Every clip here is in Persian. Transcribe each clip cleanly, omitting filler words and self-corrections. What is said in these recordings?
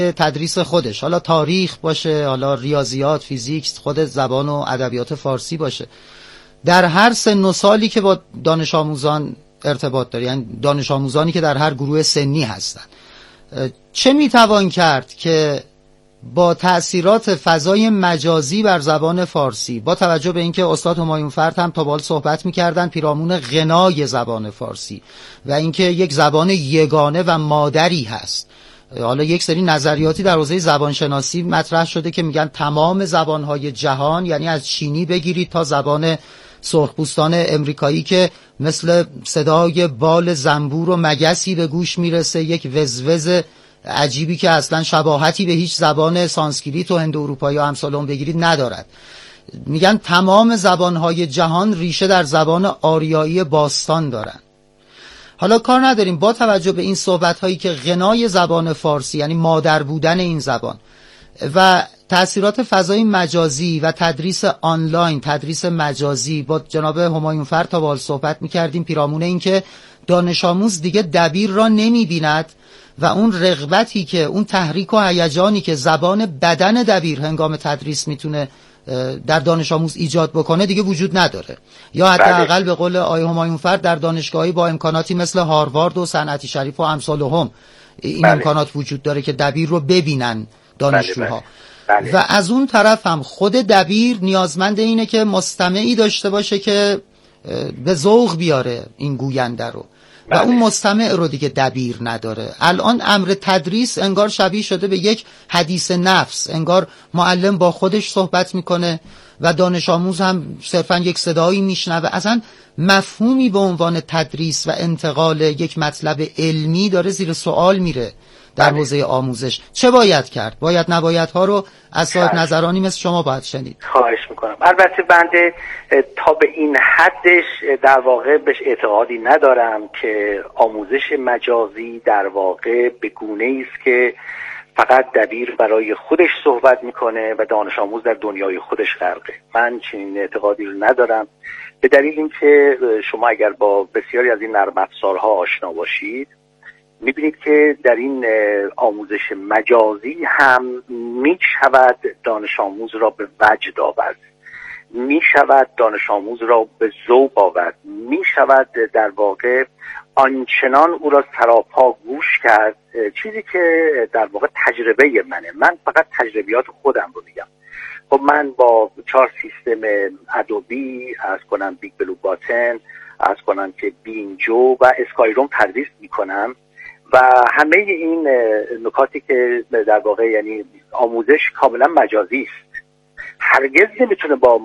تدریس خودش، حالا تاریخ باشه، حالا ریاضیات، فیزیک، خود زبان و ادبیات فارسی باشه، در هر سن و سالی که با دانش آموزان ارتباط داره، یعنی دانش آموزانی که در هر گروه سنی هستن، چه میتوان کرد که با تأثیرات فضای مجازی بر زبان فارسی، با توجه به اینکه استاد همایون فرد هم تا به حال صحبت می‌کردن پیرامون غنای زبان فارسی و اینکه یک زبان یگانه و مادری هست، حالا یک سری نظریاتی در حوزه زبانشناسی مطرح شده که میگن تمام زبان‌های جهان، یعنی از چینی بگیرید تا زبان سرخپوستان امریکایی که مثل صدای بال زنبور و مگسی به گوش میرسه، یک وزوز عجیبی که اصلا شباهتی به هیچ زبان سانسکریت و هند اروپایی و امثال اون بگیرید ندارد. میگن تمام زبانهای جهان ریشه در زبان آریایی باستان دارن. حالا کار نداریم با توجه به این صحبت‌هایی که غنای زبان فارسی، یعنی مادر بودن این زبان و تأثیرات فضای مجازی و تدریس آنلاین، تدریس مجازی، با جناب همایون فرد تا بال صحبت می‌کردیم پیرامون این که دانش آموز دیگه دبیر را نمی‌بیند و اون رغبتی که، اون تحریک و هیجانی که زبان بدن دبیر هنگام تدریس میتونه در دانش آموز ایجاد بکنه دیگه وجود نداره، یا حداقل به قول آقای همایون فرد در دانشگاهی با امکاناتی مثل هاروارد و صنعتی شریف و امثالهم این امکانات وجود داره که دبیر رو ببینن دانشجوها. و از اون طرف هم خود دبیر نیازمند اینه که مستمعی داشته باشه که به ذوق بیاره این گوینده رو و اون مستمع رو دیگه دبیر نداره. الان امر تدریس انگار شبیه شده به یک حدیث نفس، انگار معلم با خودش صحبت میکنه و دانش آموز هم صرفا یک صدایی میشنوه. اصلا مفهومی به عنوان تدریس و انتقال یک مطلب علمی داره زیر سوال میره در حوزه آموزش. چه باید کرد؟ باید نبایدها رو از صاحب نظرانی مثل شما باید شنید. خواهش میکنم. البته بنده تا به این حدش در واقع بهش اعتقادی ندارم که آموزش مجازی در واقع به گونه‌ای است که فقط دبیر برای خودش صحبت میکنه و دانش آموز در دنیای خودش غرقه. من چنین اعتقادی رو ندارم، به دلیل اینکه شما اگر با بسیاری از این نرم افزارها آشنا باشید میبینید که در این آموزش مجازی هم میشود دانش آموز را به وجد آورد، میشود دانش آموز را به ذوق آورد، میشود در واقع آنچنان او را سراپا گوش کرد، چیزی که در واقع تجربه منه. من فقط تجربیات خودم رو میگم. خب من با 4 سیستم ادوبی از کنم بیگ بلو باتن، از کنم که بینجو و اسکایروم تدریس میکنم و همه این نکاتی که در واقع یعنی آموزش کاملا مجازی است، هرگز نمیتونه با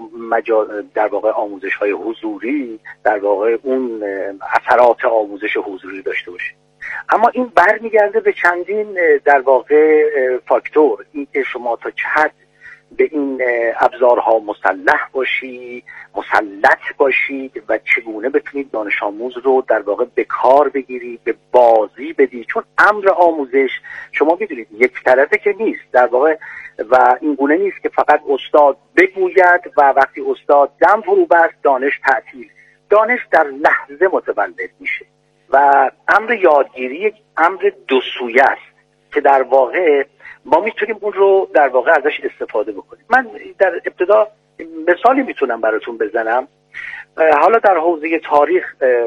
در واقع آموزش های حضوری در واقع اون اثرات آموزش حضوری داشته باشه. اما این برمیگرده به چندین در واقع فاکتور، این که شما تا چه حد به این ابزارها مسلح باشی، مسلط باشید و چگونه بتونید دانش آموز رو در واقع به کار بگیری، به بازی بدی. چون امر آموزش شما میدونید یک طرفه که نیست در واقع و این گونه نیست که فقط استاد بگوید و وقتی استاد دم فرو بست دانش تعطیل. دانش در لحظه متولد میشه و امر یادگیری یک امر دو سویه است که در واقع ما میتونیم اون رو در واقع ازش استفاده بکنیم. من در ابتدا مثالی میتونم براتون بزنم، حالا در حوزه تاریخ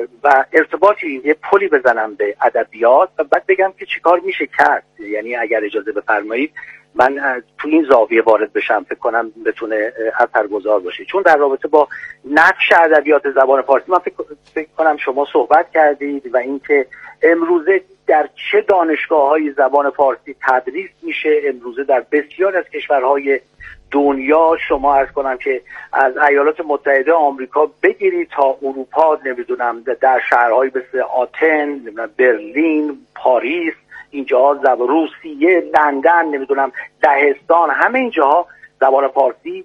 و ارتباطی یه پلی بزنم به ادبیات و بعد بگم که چیکار میشه کرد. یعنی اگر اجازه بفرمایید من تو این زاویه وارد بشم، فکر کنم بتونه اثرگذار باشه. چون در رابطه با نقش ادبیات زبان فارسی من فکر کنم شما صحبت کردید و اینکه امروزه در چه دانشگاه‌های زبان فارسی تدریس میشه. امروزه در بسیار از کشورهای دنیا شما عرض کنم که از ایالات متحده آمریکا بگیرید تا اروپا، نمیدونم در شهرهای مثل آتن، نمیدونم برلین، پاریس، اینجا روسیه، لندن، نمیدونم لهستان، همه اینجاها زبان فارسی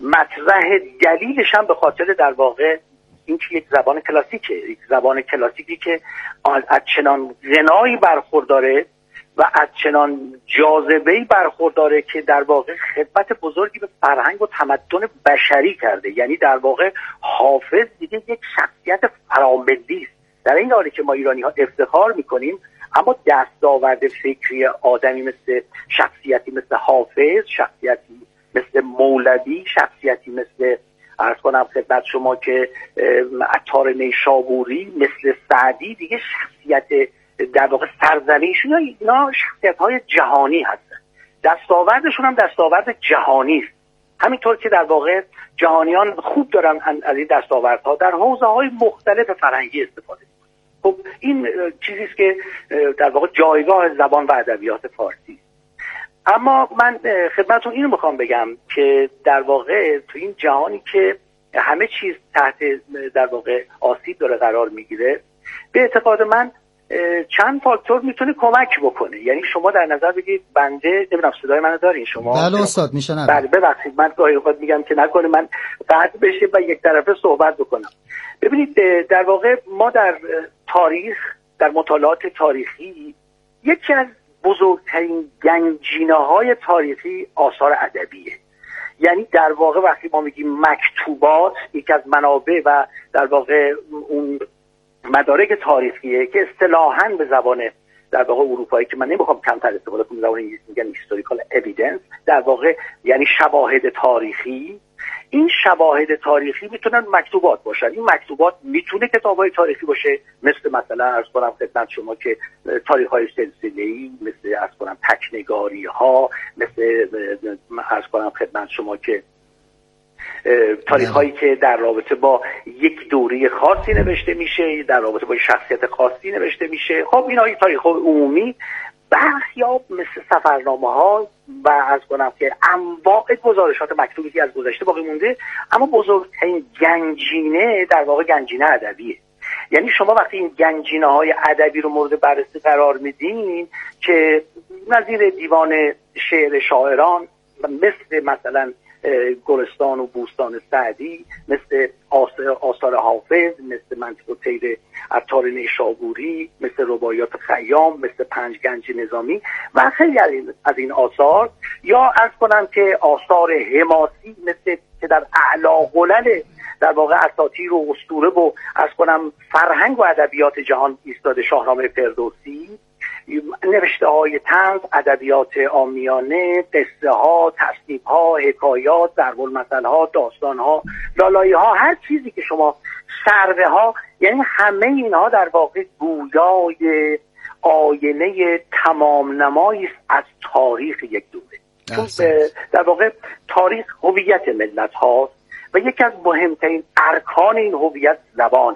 مطرح. دلیلش هم به خاطر در واقع این که یک زبان کلاسیکه، یک زبان کلاسیکی که از چنان غنایی برخورداره و از چنان جاذبه‌ای برخورداره که در واقع خدمت بزرگی به فرهنگ و تمدن بشری کرده. یعنی در واقع حافظ دیگه یک شخصیت فراملی است. در این حالی که ما ایرانی‌ها افتخار می‌کنیم اما دستاورد فکری آدمی مثل شخصیتی مثل حافظ، شخصیتی مثل مولوی، شخصیتی مثل عرض کنم خدمت شما که عطار نیشابوری، مثل سعدی، دیگه شخصیت در واقع سرزنیشون اینا شخصیت‌های جهانی هستن، دستاوردشون هم دستاورد جهانی است. همینطور که در واقع جهانیان خوب دارن از این دستاوردها در حوزه‌های مختلف فرهنگی استفاده می‌کنن. خب این چیزی است که در واقع جایگاه زبان و ادبیات فارسی. اما من خدمتتون اینو میخوام بگم که در واقع تو این جهانی که همه چیز تحت در واقع آسیب داره قرار میگیره، به اعتقاد من چند فاکتور میتونه کمک بکنه. یعنی شما در نظر بگیرید، بنده نمیدونم صدای منو دارین شما؟ بله استاد میشنم. بله ببخشید، من گاهی اوقات میگم که نکنه من قطع بشه و یک طرفه صحبت بکنم. ببینید در واقع ما در تاریخ، در مطالعات تاریخی، یکی از بزرگترین گنجینه‌های تاریخی آثار ادبیه. یعنی در واقع وقتی ما میگیم مکتوبات، یکی از منابع و در واقع اون مدارک تاریخیه که اصطلاحاً به زبان در واقع اروپایی که من نمیخوام کمتر استفاده کنم، زبان انگلیسی میگن هیستوریکال اوییدنس، در واقع یعنی شواهد تاریخی. این شواهد تاریخی میتونن مکتوبات باشن. این مکتوبات میتونه کتاب‌های تاریخی باشه، مثلا عرض کنم خدمت شما که تاریخ‌های سلسله‌ای، مثل عرض کنم تکنگاری‌ها، مثل عرض کنم خدمت شما که تاریخ‌هایی که در رابطه با یک دوره خاصی نوشته میشه، در رابطه با شخصیت خاصی نوشته میشه. خب اینا تاریخ‌های عمومی. برخی‌ها مثل سفرنامه‌ها و از کنم که انواع گزارشات مکتوبی که از گذشته باقی مونده، اما بزرگترین گنجینه در واقع گنجینه ادبیه. یعنی شما وقتی این گنجینه‌های ادبی رو مورد بررسی قرار میدین که نظیر دیوان شعر شاعران مثلا گلستان و بوستان سعدی، مثل آثار حافظ، مثل منطق و طیر عطار نیشابوری، مثل رباعیات خیام، مثل پنج گنج نظامی و خیلی از این آثار، یا عرض کنم که آثار حماسی مثل که در اعلی قلل در واقع اساطیر و اسطوره و عرض کنم فرهنگ و ادبیات جهان ایستاده، شاهنامه فردوسی، نوشته های طنز، ادبیات عامیانه، قصه ها، تصنیف ها، حکایات، ضرب المثل ها، داستان ها، لالایی ها، هر چیزی که شما، سروه ها، یعنی همه اینها در واقع گویای آینه تمام نمایی است از تاریخ یک دوره. چون در واقع تاریخ هویت ملت هاست و یکی از مهمترین ارکان این هویت زبانه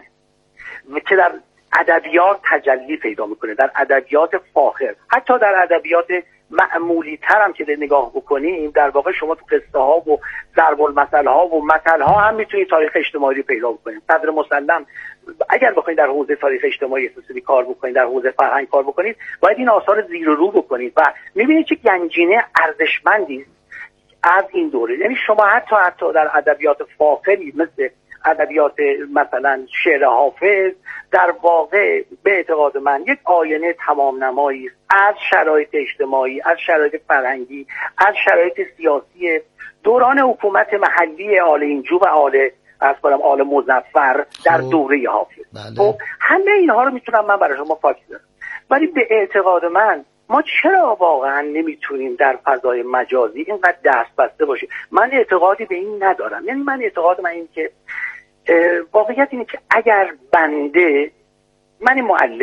که در ادبیات تجلی پیدا میکنه، در ادبیات فاخر، حتی در ادبیات معمولی تر هم که نگاه بکنیم، در واقع شما تو قصه ها و ضرب المثل ها و مثل ها هم میتونید تاریخ اجتماعی رو پیدا بکنید. صدر مسلم اگر بخواید در حوزه تاریخ اجتماعی اقتصادی کار بکنید، در حوزه فرهنگ کار بکنید، باید این آثار زیر و رو بکنید و میبینید چه گنجینه ارزشمندی است از این دوره. یعنی شما حتی در ادبیات فاخری مثل ادبیات مثلا شعر حافظ، در واقع به اعتقاد من یک آینه تمام نمایی است از شرایط اجتماعی، از شرایط فرهنگی، از شرایط سیاسی دوران حکومت محلی آل اینجو و آل مظفر در دوره حافظ. خب همه اینها رو میتونم من برای شما فاکس بدم، ولی به اعتقاد من ما چرا واقعا نمیتونیم در فضای مجازی اینقدر دست بسته باشیم؟ من اعتقادی به این ندارم. یعنی من اعتقاد من این که واقعیت اینه که اگر بنده، من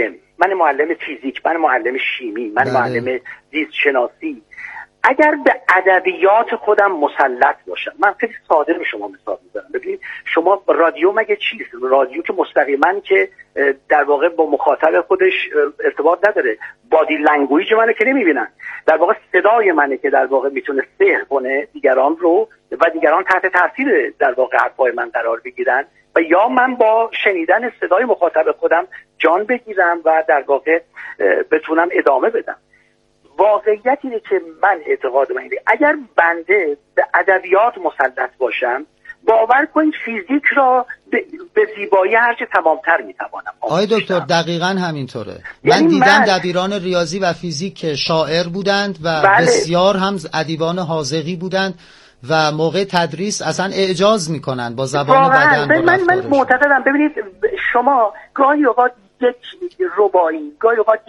معلم فیزیک، من معلم شیمی، من معلم زیست شناسی، اگر به ادبیات خودم مسلط باشم، من خیلی ساده به شما مثال میزنم. ببینید شما رادیو مگه چیست؟ رادیو که مستقیما که در واقع با مخاطب خودش ارتباط نداره، بادی لنگویج منو که نمیبینن، در واقع صدای منه که در واقع میتونه سحر کنه دیگران رو و دیگران تحت تاثیر در واقع حرفای من قرار بگیرن و یا من با شنیدن صدای مخاطب خودم جان بگیرم و در واقع بتونم ادامه بدم. واقعیت اینه که من اعتقاد من اینه اگر بنده به ادبیات مسلط باشم، باور کنید فیزیک را به زیبایی هرچه تمامتر میتوانم. آقای دکتر دقیقاً همینطوره. من دیدم دبیران ریاضی و فیزیک که شاعر بودند و بسیار هم ادیبان حاذقی بودند و موقع تدریس اصلا اعجاز میکنن با زبان بدن. من معتقدم ببینید شما گاهی اوقات یک رباعی، گاهی اوقات یک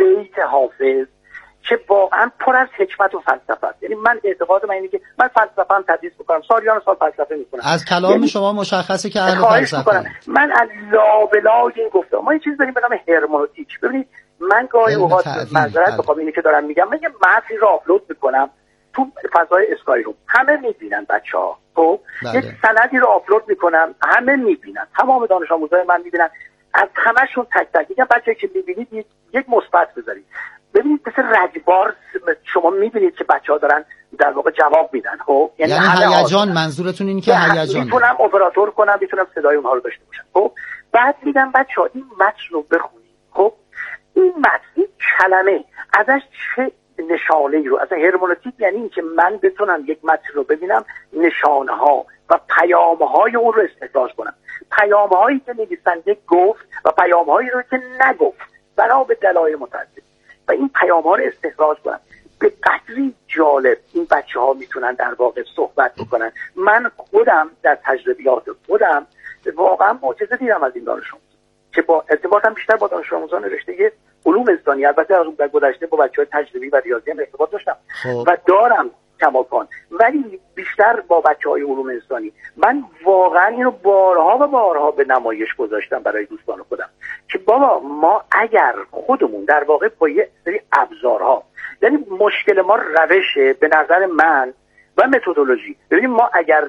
بیت حافظ که واقعا پر از حکمت و فلسفه است. یعنی من اعتقاد من اینه که من فلسفه هم تدریس میکنم، سالیان سال فلسفه میکنم. از کلام یعنی شما مشخصه که اهل فلسفه. من از لابلای این گفتم ما یه چیز داریم به نام هرمنوتیک. ببینید من گاهی اوقات معذرت بخوام اینی که دارم میگم، من یه متنی رو آپلود میکنم تو فضای اسکای روم، همه میبینن بچه‌ها. خب یه سندی رو آپلود میکنم، همه میبینن، تمام دانش آموزای من میبینن، از همشون تک تک میگم بچه‌ها که میبینید یک مثبت بذارید. ببینید مثل رگبار شما میبینید که بچه‌ها دارن در واقع جواب میدن. خب یعنی هیجان، منظورتون اینه که هیجان میتونم اپراتور کنم، میتونم صدای اونها رو داشته باشم. خب بعد میگم بچه‌ها این متن رو بخونید. خب این متن، این کلمه ازش چه نشانه‌ای رو، از هرمنوتیک یعنی این که من بتونم یک متن رو ببینم، نشانه‌ها و پیام‌های اون رو استخراج کنم، پیام‌هایی که نویسنده گفت و پیام‌هایی رو که نگفت بنا به دلایل متعدد، و این پیام‌ها رو استخراج کنم. به قدری جالب این بچه‌ها میتونن در واقع صحبت بکنن. من خودم در تجربیات خودم واقعا معجزه دیدم از این دانش آموز که با ارتباطم بیشتر با دانش آموزان رشته علوم انسانی، البته از اون در گذشته با بچه‌های تجربی و ریاضی هم ارتباط داشتم و دارم کماکان، ولی بیشتر با بچه‌های علوم انسانی. من واقعا اینو بارها و بارها به نمایش گذاشتم برای دوستان خودم که بابا ما اگر خودمون در واقع با یه سری ابزارها، یعنی مشکل ما روشه به نظر من و متدولوژی، ببینیم ما اگر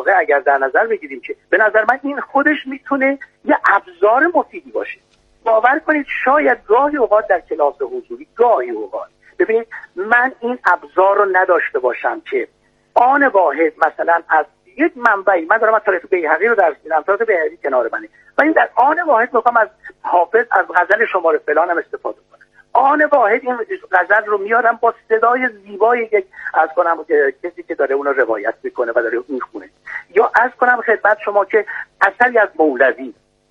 در نظر بگیریم که به نظر من این خودش میتونه یه ابزار مفیدی باشه. باور کنید شاید گاهی اوقات در کلاس حضوری، گاهی اوقات ببینید من این ابزار رو نداشته باشم که آن واحد مثلا از یک منبعی، من دارم از تاریخ بیهقی رو درس میدم، تاریخ بیهقی کنار منه، و این در آن واحد میخوام از حافظ از غزل شماره فلان هم استفاده کنم. آن واحد این غزل رو میارم با صدای زیبای یک از کنم که کسی که داره اون رو روایت میکنه و داره میخونه، یا از کنم خدمت شما که اثری از مولوی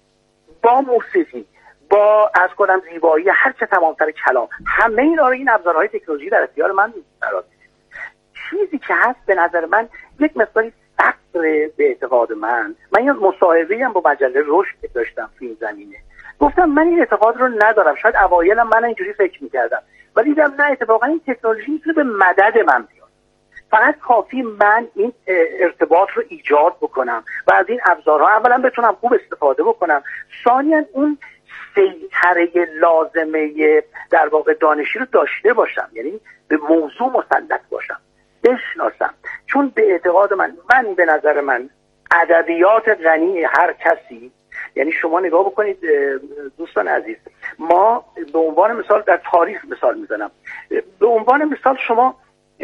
با موسیقی، با از کنم زیبایی هر چه تمامتر کلام، همه اینا رو این ابزارهای تکنولوژی در اختیار من قرار میده. چیزی که هست به نظر من یک مقداری فقر به اعتقاد من یه مصاحبه‌ای هم با مجله رشد داشتم تو این زمینه، گفتم من این اعتقاد رو ندارم، شاید اوایلم من اینجوری فکر میکردم، ولی دیدم نه، اتفاقا این تکنولوژی میتونه به مدد من بیاد. فقط کافی من این ارتباط رو ایجاد بکنم و از این ابزارها اولا بتونم خوب استفاده بکنم، ثانیاً اون سیطره لازمه در واقع دانشی رو داشته باشم، یعنی به موضوع مسلط باشم، بشناسم. چون به اعتقاد من به نظر من ادبیات غنی هر کسی، یعنی شما نگاه بکنید دوستان عزیز، ما به عنوان مثال در تاریخ مثال میزنم، به عنوان مثال شما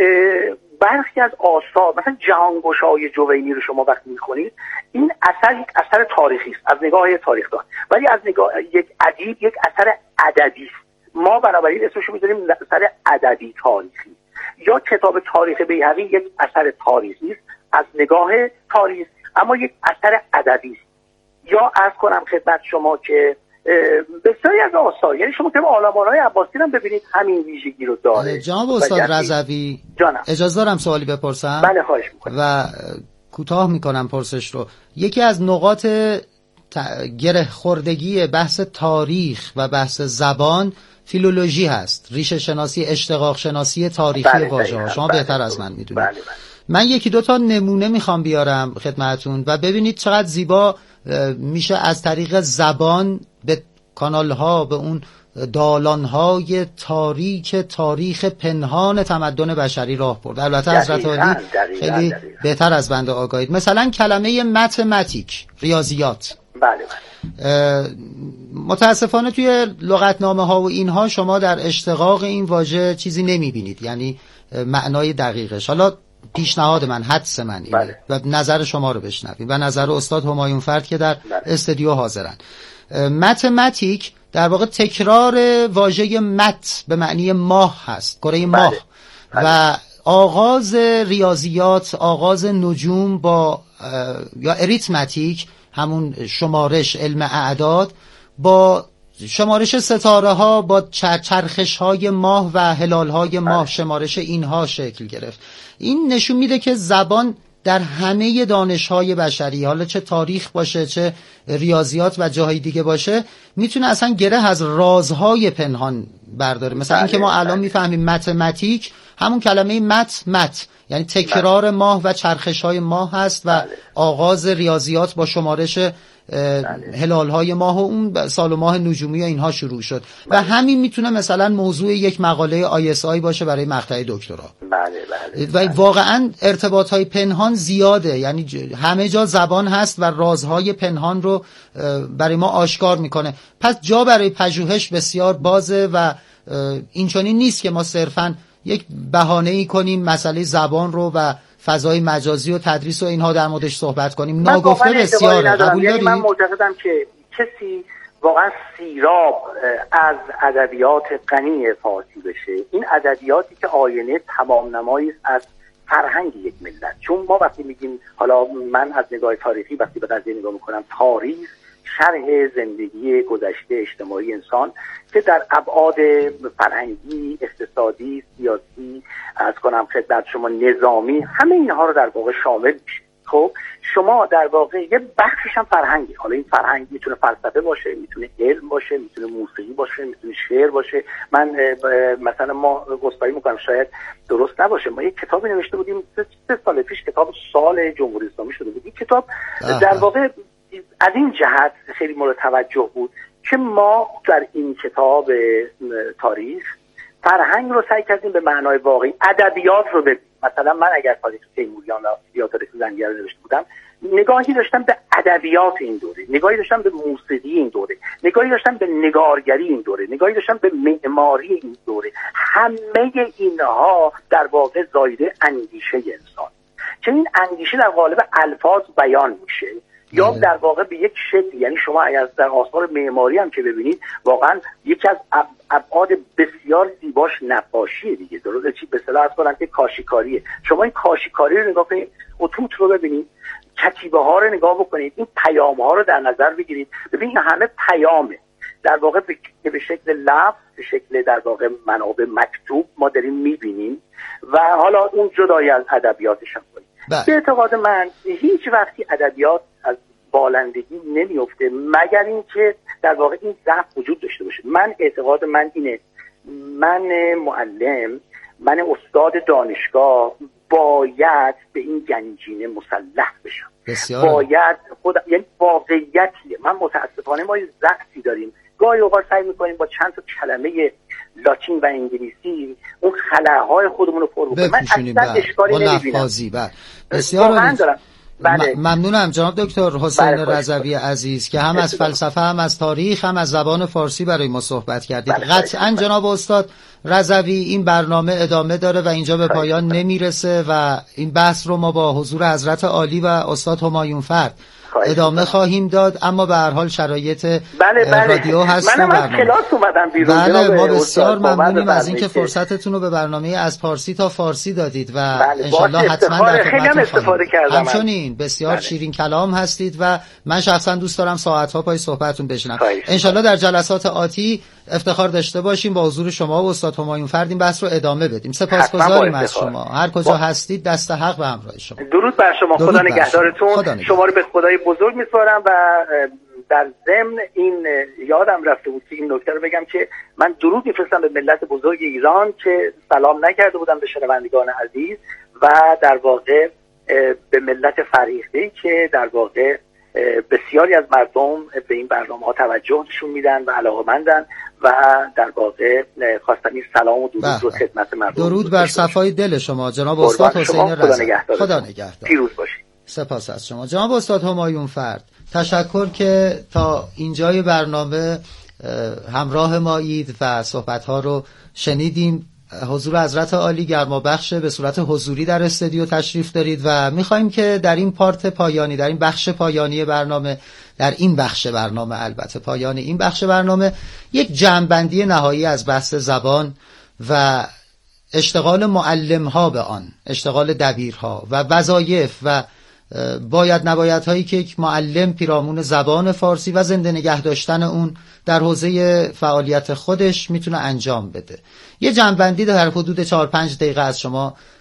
برخی از آثار مثلا جهانگشای جوینی رو شما وقتی میخونید، این اثر یک اثر تاریخی است از نگاه تاریخدان، ولی از نگاه یک ادیب یک اثر ادبی است. ما بنابراین اسمش رو میذاریم اثر ادبی تاریخی. یا کتاب تاریخ بیهقی یک اثر تاریخی است از نگاه تاریخ، اما یک اثر ادبی است. یا عرض کنم خدمت شما که بسیاری از آثار، یعنی شما که عالم‌آرای عباسی هم ببینید همین ویژگی رو داره. جناب استاد رضوی، اجازه دارم سوالی بپرسم؟ بله خواهش می‌کنم. و کوتاه میکنم پرسش رو. یکی از نقاط گره خوردگی بحث تاریخ و بحث زبان فیلولوژی هست، ریشه شناسی، اشتقاق شناسی تاریخی واژه‌ها. شما بهتر از من میدونید. من یکی دو تا نمونه میخوام بیارم خدمتون و ببینید چقدر زیبا میشه از طریق زبان به کانالها، به اون دالانهای تاریخ پنهان تمدن بشری راه برد. البته حضرت عالی خیلی بهتر از بنده آگاهید. مثلا کلمه متماتیک، ریاضیات. بله. متاسفانه توی لغتنامه ها و اینها شما در اشتقاق این واژه چیزی نمیبینید، یعنی معنای دقیقش. حالا پیشنهاد من، حدس من اینه و نظر شما رو بشنویم و نظر استاد همایون فرد که در استودیو حاضرن. متماتیک در واقع تکرار واژه مت به معنی ماه هست، کره ماه. و آغاز ریاضیات، آغاز نجوم با یا اریتمتیک، همون شمارش، علم اعداد، با شمارش ستاره ها، با چرخش های ماه و هلال های ماه، شمارش اینها شکل گرفت. این نشون میده که زبان در همه دانش‌های بشری، حالا چه تاریخ باشه چه ریاضیات و جاهای دیگه باشه، میتونه اصلا گره از رازهای پنهان برداره. مثلا این که ما الان میفهمیم متماتیک همون کلمه مت یعنی تکرار ماه و چرخش‌های ماه هست و آغاز ریاضیات با شمارش هلال‌های ماه و اون سال و ماه نجومی و اینها شروع شد و همین میتونه مثلا موضوع یک مقاله ISI باشه برای مقطع دکترا. و واقعا ارتباط‌های پنهان زیاده، یعنی همه جا زبان هست و رازهای پنهان رو برای ما آشکار میکنه. پس جا برای پژوهش بسیار بازه و اینچنین نیست که ما صرفاً یک بهانه‌ای کنیم مسئله زبان رو و فضای مجازی و تدریس و اینها در موردش صحبت کنیم. ناگفته بسیاره. قبول داری؟ من معتقدم که کسی واقعا سیراب از ادبیات غنی فارسی بشه، این ادبیاتی که آینه تمام نمایی است از فرهنگ یک ملت. چون ما وقتی میگیم، حالا من از نگاه تاریخی وقتی به قضیه نگاه میکنم، تاریخ شرح زندگی گذشته اجتماعی انسان که در ابعاد فرهنگی، اقتصادی، سیاسی، از کنم خدمت شما نظامی، همه اینها رو در واقع شامل میشه. خب شما در واقع یه بخشش هم فرهنگی، حالا این فرهنگ میتونه فلسفه باشه، میتونه علم باشه، میتونه موسیقی باشه، میتونه شعر باشه. من مثلا ما گفتگو میکنم شاید درست نباشه، ما یک کتابی نوشته بودیم 3 سال پیش، کتاب سال جمهوری اسلامی شده بود. این کتاب در واقع از این جهت خیلی مورد توجه بود که ما در این کتاب تاریخ فرهنگ رو سعی کردیم به معنای واقعی، ادبیات رو مثلا من اگر تاریخ تیموریان یا تاریخ زنگیه رو نوشته بودم، نگاهی داشتم به ادبیات این دوره، نگاهی داشتم به موسیقی این دوره، نگاهی داشتم به نگارگری این دوره، نگاهی داشتم به معماری این دوره. همه اینها در واقع زایده اندیشه انسان، که این اندیشه در قالب الفاظ بیان میشه یا در واقع به یک شکل، یعنی شما اگر در آثار معماری هم که ببینید، واقعا یکی از ابعاد بسیار زیباش نقاشی دیگه، درسته چی به اصطلاح از کنن که کاشیکاریه. شما این کاشیکاری رو نگاه کنید، خطوط رو ببینید، کتیبه ها رو نگاه بکنید، این پیام ها رو در نظر بگیرید، ببینید همه پیامه در واقع به شکل لفظ، به شکل در واقع منابع مکتوب ما داریم میبینیم و حالا اون جدای از ادبیاتش هم کنید. به اعتقاد من هیچ وقتی ادبیات از بالندگی نمیفته مگر اینکه در واقع این ضعف وجود داشته باشه. من اعتقاد من اینه، من معلم، من استاد دانشگاه باید به این گنجینه مسلح بشم. باید یعنی واقعیتیه. من متاسفانه ما ضعفی داریم، گاهی اوقات سعی میکنیم با چند تا کلمه لاتین و انگلیسی اون خلاهای خودمون رو پر بکنیم. من اصلا اشکالی نمیبینم. بسیار ممنونم جناب دکتر حسین رضوی عزیز که هم از فلسفه، هم از تاریخ، هم از زبان فارسی برای ما صحبت کردید. قطعا جناب استاد رضوی این برنامه ادامه داره و اینجا به پایان نمیرسه و این بحث رو ما با حضور حضرت عالی و استاد همایون فرد ادامه خواهیم داد، اما به هر حال شرایط رادیو هست. منم از کلاس اومدم بیرون. ما بسیار ممنونیم از اینکه فرصتتون رو به برنامه از پارسی تا فارسی دادید و انشالله حتما در خدمتتون استفاده کردم. همچنین بسیار شیرین کلام هستید و من شخصا دوست دارم ساعت‌ها پای صحبتتون بشنوم. انشالله در جلسات آتی افتخار داشته باشیم با حضور شما و استاد همایون فرد این بحث رو ادامه بدیم. سپاسگزاریم از شما. هر کجا هستید دست حق به همراه شما. درود بر شما. خدا نگهدارتون. شما رو به خدای بزرگ میسپارم و در ضمن این یادم رفته بود که این نکته رو بگم که من درود میفرستم به ملت بزرگ ایران که سلام نکرده بودم به شنوندگان عزیز و در واقع به ملت فریخته که در واقع بسیاری از مردم به این برنامه ها توجه نشون میدن و علاقه‌مندن و در واقع خواستم این سلام و درود رو خدمت مردم. درود بر صفای دل شما جناب استاد حسین رضوی. خدا نگهدار. پیروز باشید. سپاس از شما جناب استاد همایون فرد. تشکر که تا اینجای برنامه همراه مایید و صحبت‌ها رو شنیدیم. حضور حضرت عالی گرمابخش به صورت حضوری در استودیو تشریف دارید و می‌خوایم که در این پارت پایانی، در این بخش پایانی برنامه، در این بخش برنامه البته پایان این بخش برنامه، یک جمع‌بندی نهایی از بحث زبان و اشتغال معلم‌ها به آن، اشتغال دبیرها و وظایف و باید نباید هایی که یک معلم پیرامون زبان فارسی و زنده نگه داشتن اون در حوزه فعالیت خودش میتونه انجام بده. یه جنبندی در حدود 4-5 دقیقه از شما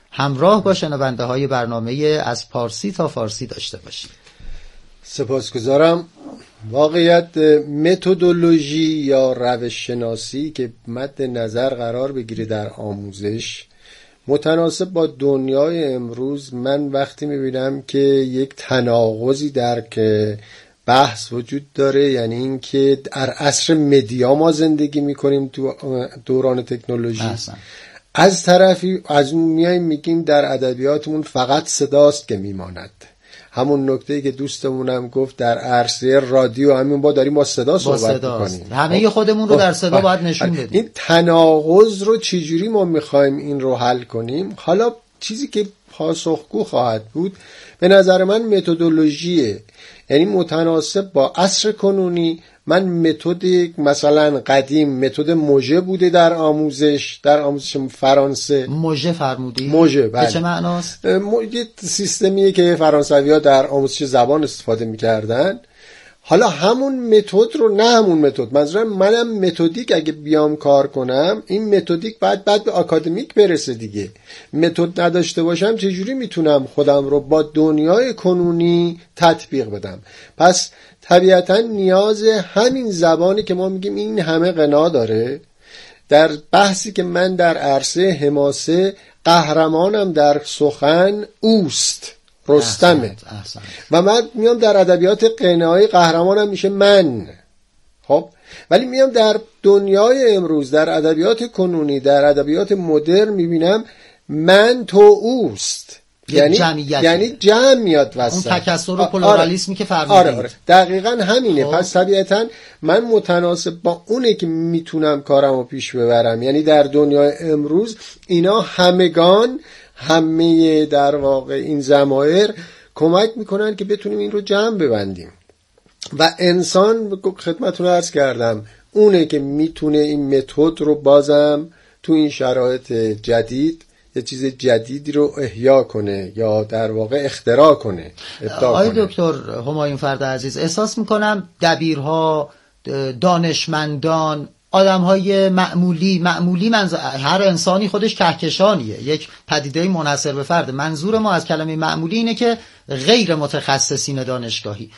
همراه با شنونده های برنامه از پارسی تا فارسی داشته باشید. سپاسگزارم. واقعیت متدولوژی یا روش شناسی که مد نظر قرار بگیره در آموزش متناسب با دنیای امروز، من وقتی میبینم که یک تناقضی در که بحث وجود داره، یعنی این که در عصر مدیا ما زندگی میکنیم تو دوران تکنولوژی، از طرفی از اون میایم میگیم در ادبیاتمون فقط صداست که میماند. همون نکته‌ای که دوستمونم گفت در عرصه رادیو همین با داریم با صدا صحبت می‌کنیم، همه خودمون رو در صدا باید نشون بدیم. این تناقض رو چجوری ما می‌خوایم این رو حل کنیم؟ حالا چیزی که پاسخگو خواهد بود به نظر من متدولوژیه، یعنی متناسب با عصر کنونی. من متد مثلا قدیم متد موژه بوده در آموزش فرانسه. موژه فرمودی؟ موژه، بله. به چه معناست؟ یه سیستمیه که فرانسوی‌ها در آموزش زبان استفاده می‌کردن. حالا همون متد رو، نه همون متد، منظورم منم متدیک اگه بیام کار کنم، این متدیک بعد به آکادمیک برسه دیگه. متد نداشته باشم چجوری میتونم خودم رو با دنیای کنونی تطبیق بدم؟ پس طبیعتا نیاز همین زبانی که ما میگیم این همه غنا داره. در بحثی که من در عرصه حماسه قهرمانم در سخن اوست، رستمه، و من میام در ادبیات غنایی قهرمانم میشه من. خب ولی میام در دنیای امروز، در ادبیات کنونی، در ادبیات مدرن میبینم من تو اوست، یعنی جمع میاد وسط، اون تکثر و پلورالیسمی که فرمودید. آره. دقیقاً همینه. پس طبیعتاً من متناسب با اونه که میتونم کارمو پیش ببرم. یعنی در دنیای امروز اینا همه در واقع این ضمایر کمک میکنن که بتونیم این رو جمع ببندیم و انسان، خدمتتون عرض کردم، اونه که میتونه این متد رو بازم تو این شرایط جدید یه چیز جدیدی رو احیا کنه یا در واقع اختراع کنه. آقای دکتر همایون فرد عزیز، احساس میکنم دبیرها، دانشمندان، آدم‌های معمولی هر انسانی خودش کهکشانیه، یک پدیده منحصر به فرد. منظور ما از کلمه معمولی اینه که غیر متخصصین دانشگاهی.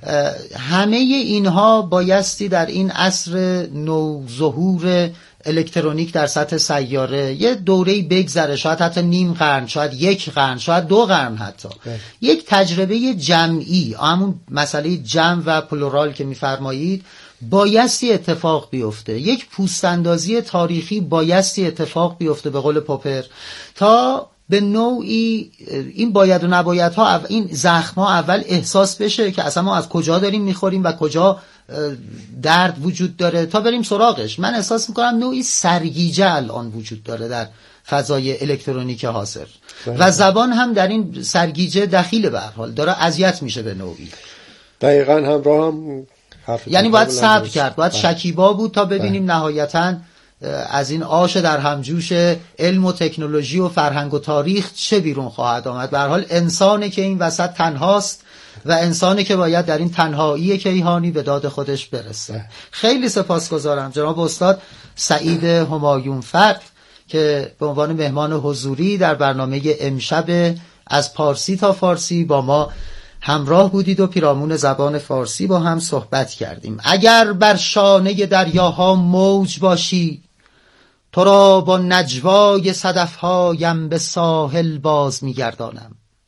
همه اینها بایستی در این عصر نوظهور الکترونیک در سطح سیاره یه دوره‌ای بگذره، شاید حتی نیم قرن، شاید یک قرن، شاید 2 قرن حتی. یک تجربه جمعی، همون مسئله جمع و پلورال که می‌فرمایید، بایستی اتفاق بیفته. یک پوست‌اندازی تاریخی بایستی اتفاق بیفته به قول پوپر، تا به نوعی این باید و نبایدها، این زخم‌ها اول احساس بشه که اصلا ما از کجا داریم میخوریم و کجا درد وجود داره تا بریم سراغش. من احساس میکنم نوعی سرگیجه الان وجود داره در فضای الکترونیک حاضر و زبان هم در این سرگیجه دخیل به هر حال داره اذیت میشه به نوعی. دقیقاً همراه هم یعنی باید صبر کرد، باید شکیبا بود تا ببینیم نهایتاً از این آش در همجوش علم و تکنولوژی و فرهنگ و تاریخ چه بیرون خواهد آمد. به هر حال انسانه که این وسط تنهاست و انسانه که باید در این تنهایی کیهانی به داد خودش برسه. خیلی سپاسگزارم جناب استاد سعید همایون فرد که به عنوان مهمان حضوری در برنامه امشب از پارسی تا فارسی با ما همراه بودید و پیرامون زبان فارسی با هم صحبت کردیم. اگر بر شانه دریاها موج باشی، تو را با نجوای صدفهایم به ساحل باز می‌گردانم.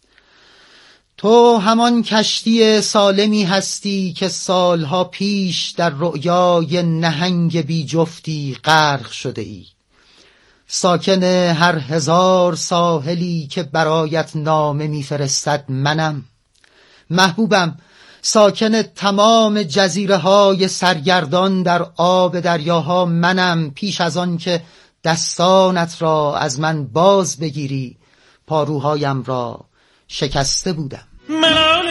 تو همان کشتی سالمی هستی که سالها پیش در رؤیای نهنگ بی جفتی غرق شده ای. ساکن هر 1000 ساحلی که برایت نامه می‌فرستد منم. محبوبم، ساکن تمام جزیره های سرگردان در آب دریاها منم. پیش از آن که دستانت را از من باز بگیری، پاروهایم را شکسته بودم. من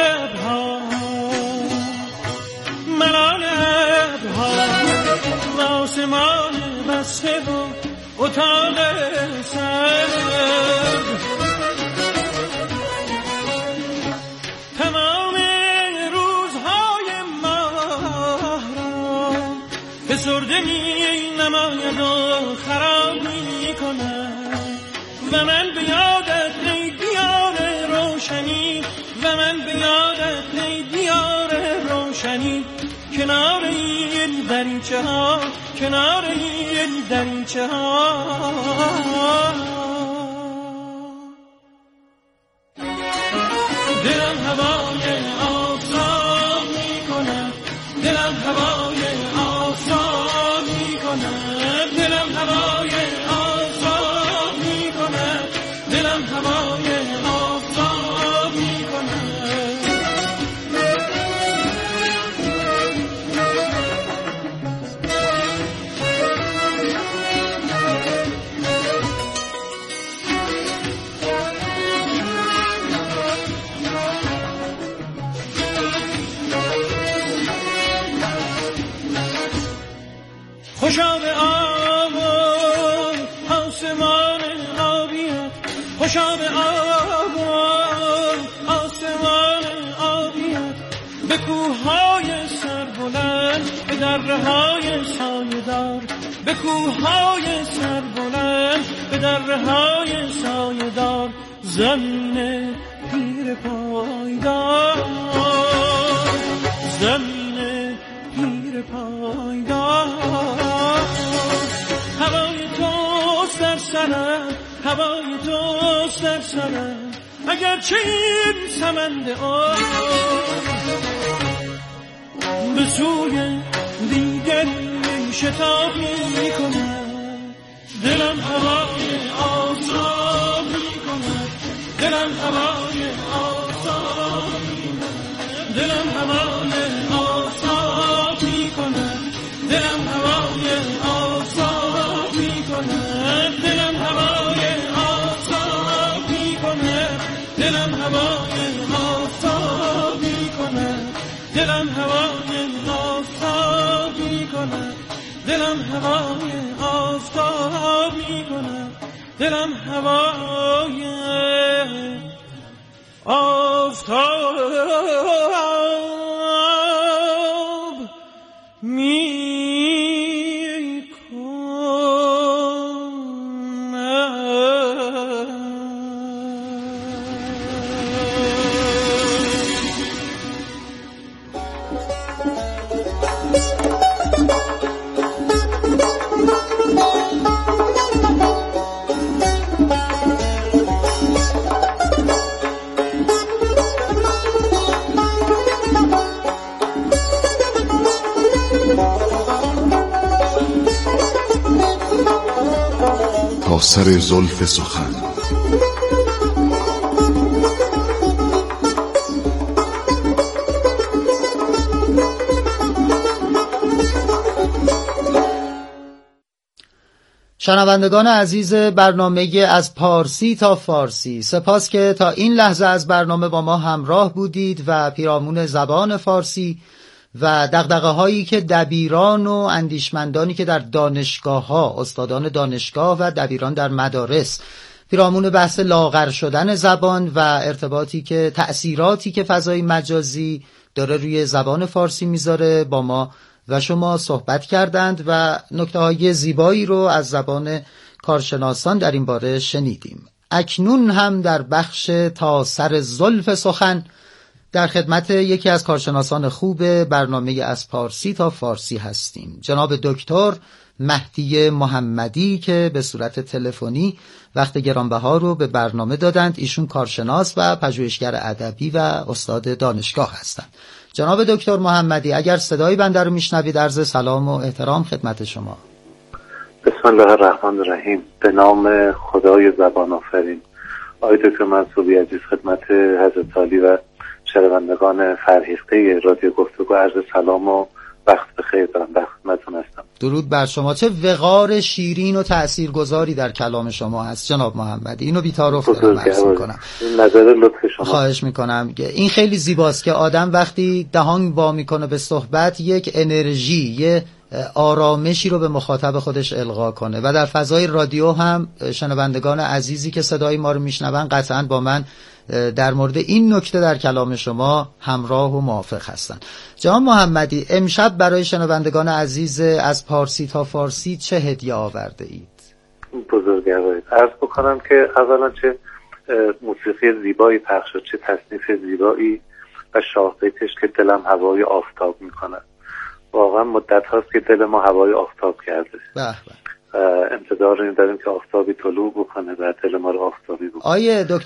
ابرها و آسمان بسته و اتاق سرد، تمام روزهای ماه را به سرده می نماید و خراب می کند و من بیاد دریچه ها، کنار این دریچه ها. دلم هوای آفتاب میکنه، دلم هوای آفتاب میکنه، دلم هوای آفتاب میکنه، دلم هوای آفتاب میکنه. خوشا به آب و آسمان آبیت، خوشا به آب و آسمان آبیت، به کوههای سربلند، به دره‌های سایه‌دار، به کوههای سربلند، به دره‌های سایه‌دار، زمین پیر پایدار، زمین پیر پایدار. هوای توست در سرم، هوای توست در سرم، اگرچه این سمند به سوی دیگری شتاب می‌کند. دلم هوای آفتاب می‌کند، دلم هوای آفتاب می‌کند، دلم هوای آفتاب می‌کند، دلم هوای آفتاب می‌کند، دلم هوای آفتاب می‌کند، دلم هوای آفتاب می‌کند، دلم هوای آفتاب می‌کند، دلم هوای آفتاب می‌کند، دلم هوای آفتاب تا سر زلف سخن. شنوندگان عزیز برنامه از پارسی تا فارسی، سپاس که تا این لحظه از برنامه با ما همراه بودید و پیرامون زبان فارسی و دغدغه هایی که دبیران و اندیشمندانی که در دانشگاه ها، استادان دانشگاه و دبیران در مدارس پیرامون بحث لاغر شدن زبان و ارتباطی که تأثیراتی که فضای مجازی داره روی زبان فارسی میذاره با ما و شما صحبت کردند و نکته های زیبایی رو از زبان کارشناسان در این باره شنیدیم. اکنون هم در بخش تا سر زلف سخن در خدمت یکی از کارشناسان خوب برنامه از پارسی تا فارسی هستیم، جناب دکتر مهدی محمدی که به صورت تلفنی وقت گرانبها رو به برنامه دادند. ایشون کارشناس و پژوهشگر ادبی و استاد دانشگاه هستند. جناب دکتر محمدی، اگر صدای بنده رو میشنوید عرض سلام و احترام خدمت شما. بسم الله الرحمن الرحیم. به نام خدای زبان آفرین. آقای دکتر منصوری عزیز، خدمت حضرت عالی و شنوندگان فرهیخته رادیو گفتگو عرض سلام و وقت بخیر دارم. در خدمتتون هستم. درود بر شما. چه وقار شیرین و تاثیرگذاری در کلام شما هست جناب محمدی. اینو بی‌تعارف دارم عرض می‌کنم. نظر لطف شما. خواهش می‌کنم. این خیلی زیباست که آدم وقتی دهان وا می‌کنه به صحبت یک انرژی، یه آرامشی رو به مخاطب خودش القا کنه و در فضای رادیو هم شنوندگان عزیزی که صدای ما رو میشنون قطعاً با من در مورد این نکته در کلام شما همراه و موافق هستن. جناب محمدی، امشب برای شنوندگان عزیز از پارسی تا فارسی چه هدیه آورده اید؟ بزرگوارید. عرض بکنم که اولا چه موسیقی زیبایی پخش شد، چه تصنیف زیبایی و شاهدش که دلم هوای آفتاب میکنه. واقعا مدت هاست که دل ما هوای آفتاب کرده. به به. انتظار این داریم که آفتابی طلوع بکنه و دل ما رو آفتابی بکنه. آیه دکتر